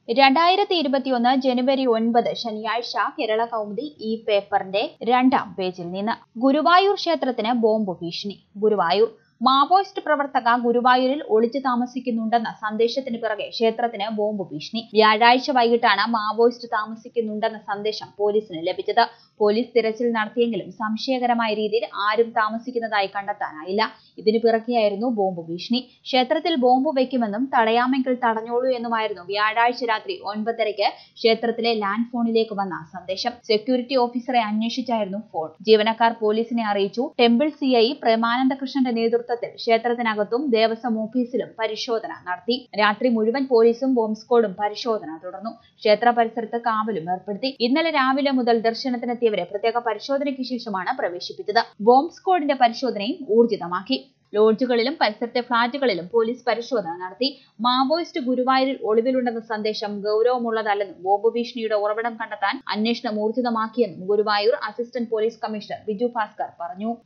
2021 ജനുവരി 9 ശനിയാഴ്ച കേരള കൗമുദി ഈ പേപ്പറിന്റെ 2-ാം പേജിൽ നിന്ന് ഗുരുവായൂർ ക്ഷേത്രത്തിന് ബോംബ് ഭീഷണി. ഗുരുവായൂർ മാവോയിസ്റ്റ് പ്രവർത്തക ഗുരുവായൂരിൽ ഒളിച്ചു താമസിക്കുന്നുണ്ടെന്ന സന്ദേശത്തിന് പിറകെ ക്ഷേത്രത്തിന് ബോംബ് ഭീഷണി. വ്യാഴാഴ്ച വൈകിട്ടാണ് മാവോയിസ്റ്റ് താമസിക്കുന്നുണ്ടെന്ന സന്ദേശം പോലീസിന് ലഭിച്ചത്. പോലീസ് തിരച്ചിൽ നടത്തിയെങ്കിലും സംശയകരമായ രീതിയിൽ ആരും താമസിക്കുന്നതായി കണ്ടെത്താനായില്ല. ഇതിനു പിറകെയായിരുന്നു ബോംബ് ഭീഷണി. ക്ഷേത്രത്തിൽ ബോംബ് വയ്ക്കുമെന്നും തടയാമെങ്കിൽ തടഞ്ഞോളൂ എന്നുമായിരുന്നു വ്യാഴാഴ്ച രാത്രി 9:30 ക്ഷേത്രത്തിലെ ലാൻഡ് ഫോണിലേക്ക് വന്ന സന്ദേശം. സെക്യൂരിറ്റി ഓഫീസറെ അന്വേഷിച്ചായിരുന്നു ഫോൺ. ജീവനക്കാർ പോലീസിനെ അറിയിച്ചു. ടെമ്പിൾ CI പ്രേമാനന്ദകൃഷ്ണന്റെ നേതൃത്വത്തിൽ ക്ഷേത്രത്തിനകത്തും ദേവസ്വം ഓഫീസിലും പരിശോധന നടത്തി. രാത്രി മുഴുവൻ പോലീസും ബോംബ് സ്ക്വാഡും പരിശോധന തുടർന്നു. ക്ഷേത്ര പരിസരത്ത് കാവലും ഏർപ്പെടുത്തി. ഇന്നലെ രാവിലെ മുതൽ ദർശനത്തിനെത്തിയവരെ പ്രത്യേക പരിശോധനയ്ക്ക് ശേഷമാണ് പ്രവേശിപ്പിച്ചത്. ബോംബ് സ്ക്വാഡിന്റെ പരിശോധനയും ഊർജിതമാക്കി. ലോഡ്ജുകളിലും പരിസരത്തെ ഫ്ളാറ്റുകളിലും പോലീസ് പരിശോധന നടത്തി. മാവോയിസ്റ്റ് ഗുരുവായൂരിൽ ഒളിവിലുണ്ടെന്ന സന്ദേശം ഗൌരവമുള്ളതല്ലെന്നും ബോംബ് ഭീഷണിയുടെ ഉറവിടം കണ്ടെത്താൻ അന്വേഷണം ഊർജിതമാക്കിയെന്നും Guruvayur assistant police commissioner Biju Bhaskar പറഞ്ഞു.